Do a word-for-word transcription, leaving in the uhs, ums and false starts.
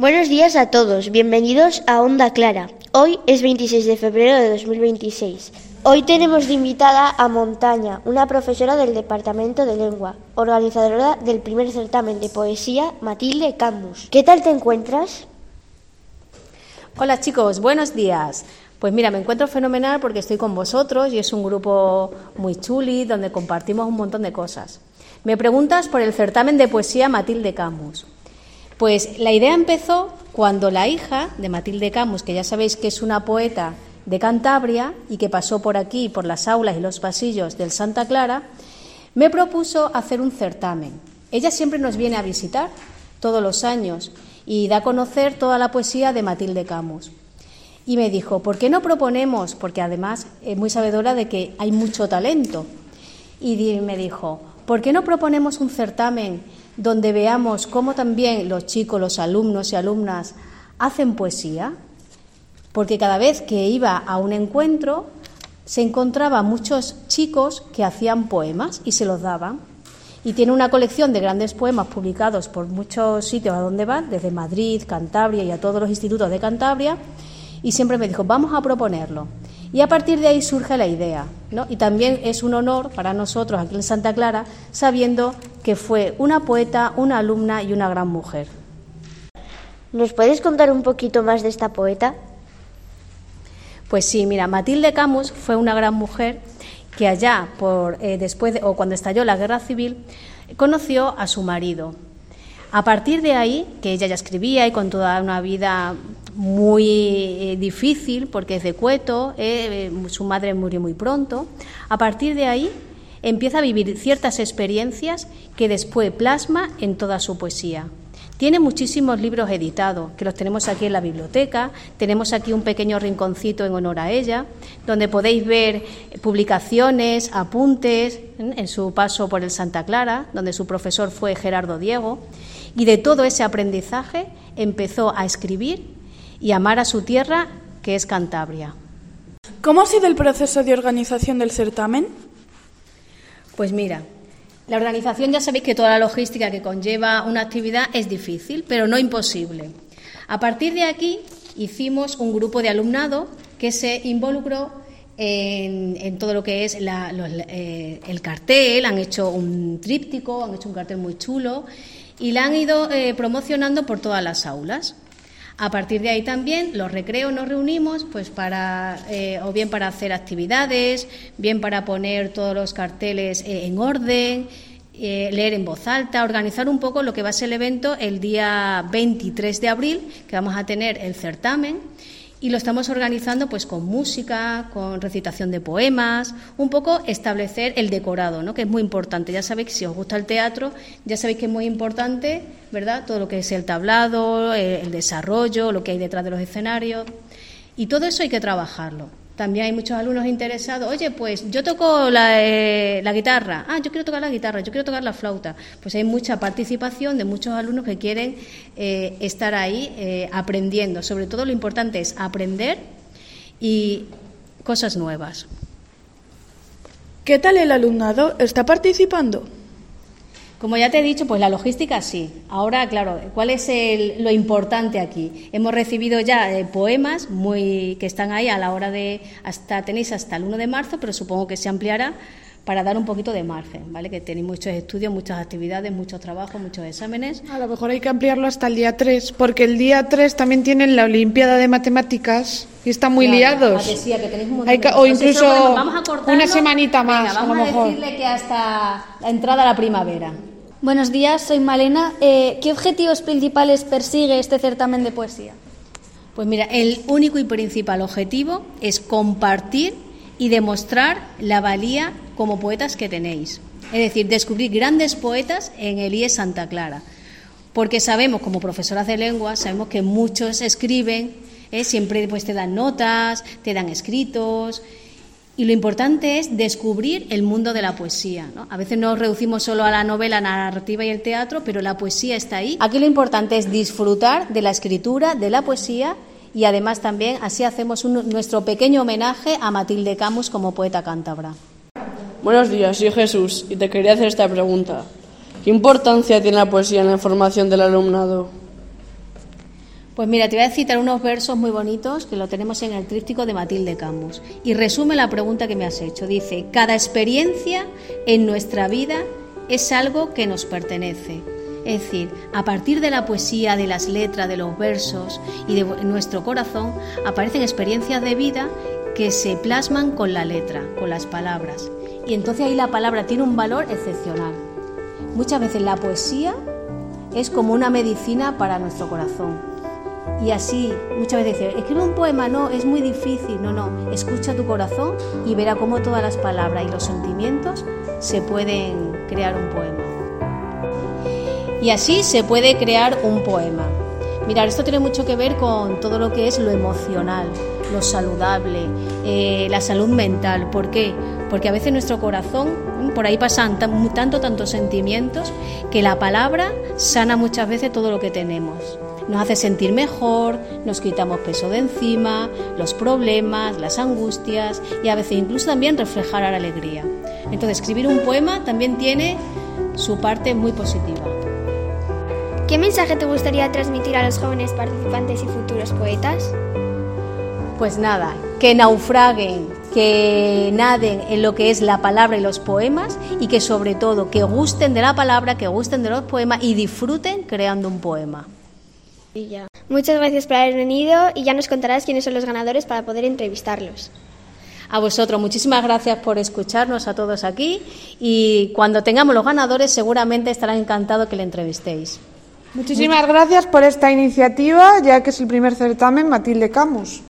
Buenos días a todos, bienvenidos a Onda Clara. Hoy es veintiséis de febrero de dos mil veintiséis. Hoy tenemos de invitada a Montaña, una profesora del Departamento de Lengua, organizadora del primer certamen de poesía Matilde Camus. ¿Qué tal te encuentras? Hola chicos, buenos días. Pues mira, me encuentro fenomenal porque estoy con vosotros y es un grupo muy chuli donde compartimos un montón de cosas. Me preguntas por el certamen de poesía Matilde Camus. Pues la idea empezó cuando la hija de Matilde Camus, que ya sabéis que es una poeta de Cantabria y que pasó por aquí, por las aulas y los pasillos del Santa Clara, me propuso hacer un certamen. Ella siempre nos viene a visitar todos los años y da a conocer toda la poesía de Matilde Camus. Y me dijo, ¿por qué no proponemos? Porque además es muy sabedora de que hay mucho talento. Y me dijo, ¿por qué no proponemos un certamen donde veamos cómo también los chicos, los alumnos y alumnas hacen poesía? Porque cada vez que iba a un encuentro se encontraba muchos chicos que hacían poemas y se los daban. Y tiene una colección de grandes poemas publicados por muchos sitios a donde van, desde Madrid, Cantabria y a todos los institutos de Cantabria, y siempre me dijo, vamos a proponerlo. Y a partir de ahí surge la idea, ¿no? Y también es un honor para nosotros aquí en Santa Clara, sabiendo que fue una poeta, una alumna y una gran mujer. ¿Nos puedes contar un poquito más de esta poeta? Pues sí, mira, Matilde Camus fue una gran mujer que allá, por, eh, después de, o cuando estalló la Guerra Civil, conoció a su marido. A partir de ahí, que ella ya escribía y con toda una vida muy eh, difícil, porque es de Cueto, eh, eh, su madre murió muy pronto, a partir de ahí empieza a vivir ciertas experiencias que después plasma en toda su poesía. Tiene muchísimos libros editados, que los tenemos aquí en la biblioteca, tenemos aquí un pequeño rinconcito en honor a ella, donde podéis ver publicaciones, apuntes, en su paso por el Santa Clara, donde su profesor fue Gerardo Diego, y de todo ese aprendizaje empezó a escribir y amar a su tierra, que es Cantabria. ¿Cómo ha sido el proceso de organización del certamen? Pues mira, la organización, ya sabéis que toda la logística que conlleva una actividad es difícil, pero no imposible. A partir de aquí hicimos un grupo de alumnado que se involucró en, en todo lo que es la, los, eh, el cartel, han hecho un tríptico, han hecho un cartel muy chulo y la han ido eh, promocionando por todas las aulas. A partir de ahí también los recreos nos reunimos pues para eh, o bien para hacer actividades, bien para poner todos los carteles eh, en orden, eh, leer en voz alta, organizar un poco lo que va a ser el evento el día veintitrés de abril, que vamos a tener el certamen. Y lo estamos organizando pues con música, con recitación de poemas, un poco establecer el decorado, ¿no? Que es muy importante. Ya sabéis que si os gusta el teatro, ya sabéis que es muy importante, ¿verdad? Todo lo que es el tablado, el desarrollo, lo que hay detrás de los escenarios. Y todo eso hay que trabajarlo. También hay muchos alumnos interesados. Oye, pues yo toco la, eh, la guitarra. Ah, yo quiero tocar la guitarra, yo quiero tocar la flauta. Pues hay mucha participación de muchos alumnos que quieren eh, estar ahí eh, aprendiendo. Sobre todo lo importante es aprender y cosas nuevas. ¿Qué tal el alumnado? ¿Está participando? Como ya te he dicho, pues la logística sí. Ahora, claro, ¿cuál es el, lo importante aquí? Hemos recibido ya eh, poemas muy que están ahí a la hora de, hasta tenéis hasta el uno de marzo, pero supongo que se ampliará para dar un poquito de margen, ¿vale? Que tenéis muchos estudios, muchas actividades, muchos trabajos, muchos exámenes. A lo mejor hay que ampliarlo hasta el día tres, porque el día tres también tienen la Olimpiada de Matemáticas y están muy claro, liados. Decía que tenéis un montón hay que, de o incluso eso, vamos a una semanita más. Venga, vamos a lo mejor. a decirle que hasta la entrada a la primavera. Buenos días, soy Malena. Eh, ¿Qué objetivos principales persigue este certamen de poesía? Pues mira, el único y principal objetivo es compartir y demostrar la valía como poetas que tenéis. Es decir, descubrir grandes poetas en el I E Santa Clara. Porque sabemos, como profesoras de lengua, sabemos que muchos escriben, ¿eh? siempre pues te dan notas, te dan escritos. Y lo importante es descubrir el mundo de la poesía, ¿no? A veces nos reducimos solo a la novela, la narrativa y el teatro, pero la poesía está ahí. Aquí lo importante es disfrutar de la escritura, de la poesía, y además también así hacemos un, nuestro pequeño homenaje a Matilde Camus como poeta cántabra. Buenos días, soy Jesús y te quería hacer esta pregunta. ¿Qué importancia tiene la poesía en la formación del alumnado? Pues mira, te voy a citar unos versos muy bonitos que lo tenemos en el tríptico de Matilde Camus y resume la pregunta que me has hecho. Dice: cada experiencia en nuestra vida es algo que nos pertenece. Es decir, a partir de la poesía, de las letras, de los versos y de nuestro corazón aparecen experiencias de vida que se plasman con la letra, con las palabras. Y entonces ahí la palabra tiene un valor excepcional. Muchas veces la poesía es como una medicina para nuestro corazón. Y así, muchas veces dicen, escribe un poema, no, es muy difícil. No, no, escucha tu corazón y verá cómo todas las palabras y los sentimientos se pueden crear un poema. Y así se puede crear un poema. Mirad, esto tiene mucho que ver con todo lo que es lo emocional, lo saludable, eh, la salud mental. ¿Por qué? Porque a veces nuestro corazón, por ahí pasan tan, tanto, tantos sentimientos, que la palabra sana muchas veces todo lo que tenemos. Nos hace sentir mejor, nos quitamos peso de encima, los problemas, las angustias y a veces incluso también reflejar la alegría. Entonces, escribir un poema también tiene su parte muy positiva. ¿Qué mensaje te gustaría transmitir a los jóvenes participantes y futuros poetas? Pues nada, que naufraguen, que naden en lo que es la palabra y los poemas y que sobre todo que gusten de la palabra, que gusten de los poemas y disfruten creando un poema. Muchas gracias por haber venido y ya nos contarás quiénes son los ganadores para poder entrevistarlos. A vosotros, muchísimas gracias por escucharnos a todos aquí y cuando tengamos los ganadores seguramente estarán encantados que le entrevistéis. Muchísimas gracias por esta iniciativa, ya que es el primer certamen Matilde Camus.